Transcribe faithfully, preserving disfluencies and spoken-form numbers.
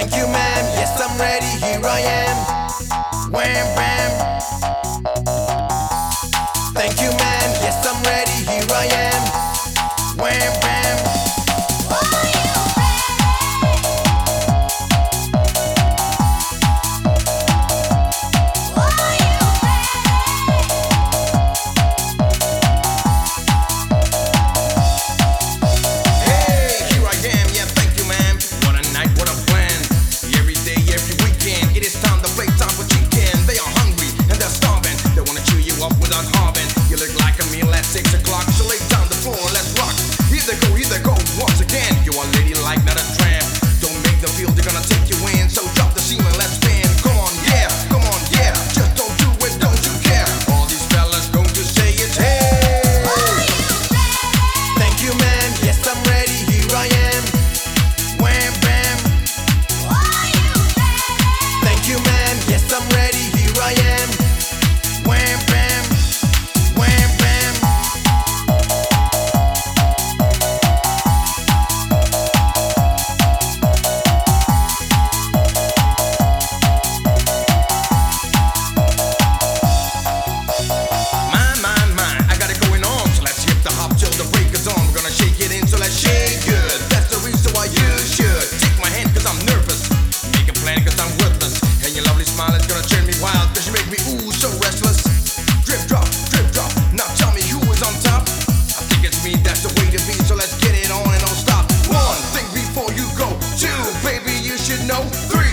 Thank you, ma'am. Yes, I'm ready. Here I am. Wham, bam. Thank you, ma'am. Yes, I'm ready. Here I am. Wham, bam. Are you Hey, here I am. Yeah, thank you, ma'am. What a night, what a plan. Every day, every weekend, it is time to play time for chicken. They are hungry and they're starving. They wanna chew you up without harming. You look like a meal at six o'clock, so lay down the floor and let's rock. Here they go, here they go, once again. You are ladylike, not a tramp. Don't make them feel they're gonna take you in. So drop the seam and let's spin. Come on, yeah, come on, yeah. Just don't do it, don't you care? All these fellas going to say it's hey. Thank you, ma'am. Yes, I'm ready. Here I am. Wham, bam. Thank you, ma'am. Yes, I'm ready. Here I am. Wham, bam. Wham, bam. My, my, my, I got it going on. So let's hip the hop till the break of dawn. We're gonna shake it in, so let's shake good. That's the reason why you should take my hand, cause I'm nervous. Make a plan, cause I'm worthless. And your lovely smile is gonna turn me wild, cause you make me ooh so restless. Drip drop, drip drop. Now tell me who is on top. I think it's me, that's the way to be. So let's get it on and don't stop. One, think before you go. Two, baby, you should know. Three.